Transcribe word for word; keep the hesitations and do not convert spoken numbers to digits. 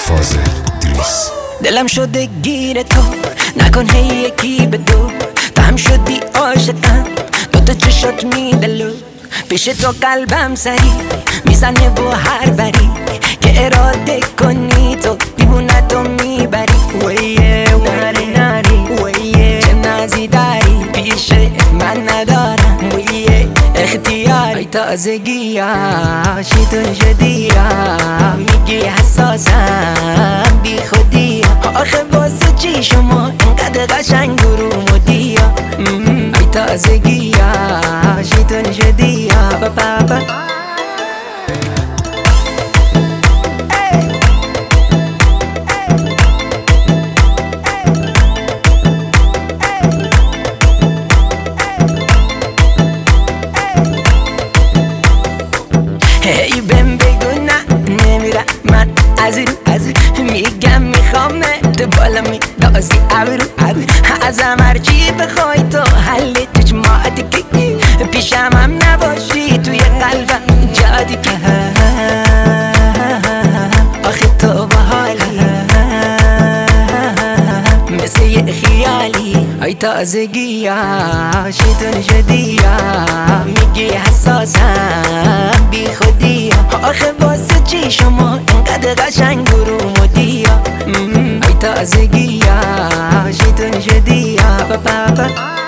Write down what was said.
فاضل دریس. دلم شده گیر تو، نکن هی یکی به دو، تو هم شدی عاشقم، دوتا چشات میدلو، پیش تو قلبم سری میزنه و هر بری که اراده کنی تو دیوونه تو میبری. ویه ناری ناری ویه چه نازی داری پیش من ندارم، ویه اختیاری ای تازگی عاشقتون شدی، میگی حساسم بی خودی، آخه واسه چی شما اینقدر قشنگ و رومودی؟ ای تازگی عاشقتون شدی بابا. هی بهم بگو نه نمیرم من از رو از رو، میگم میخوام تو بالا میدازی ابرو ابرو، ازم هرچی بخوای تو حل چشماتی که پیشم هم نباشی توی قلبم جادی که آخه تو باحالی مثل یه خیالی، ای تازگی عاشقتون شدی، میگی حساسم بی خودی، آخه واسه چی شما اینقدر قشنگ و رومودی؟ ای تازگی عاشقتون شدی بابا.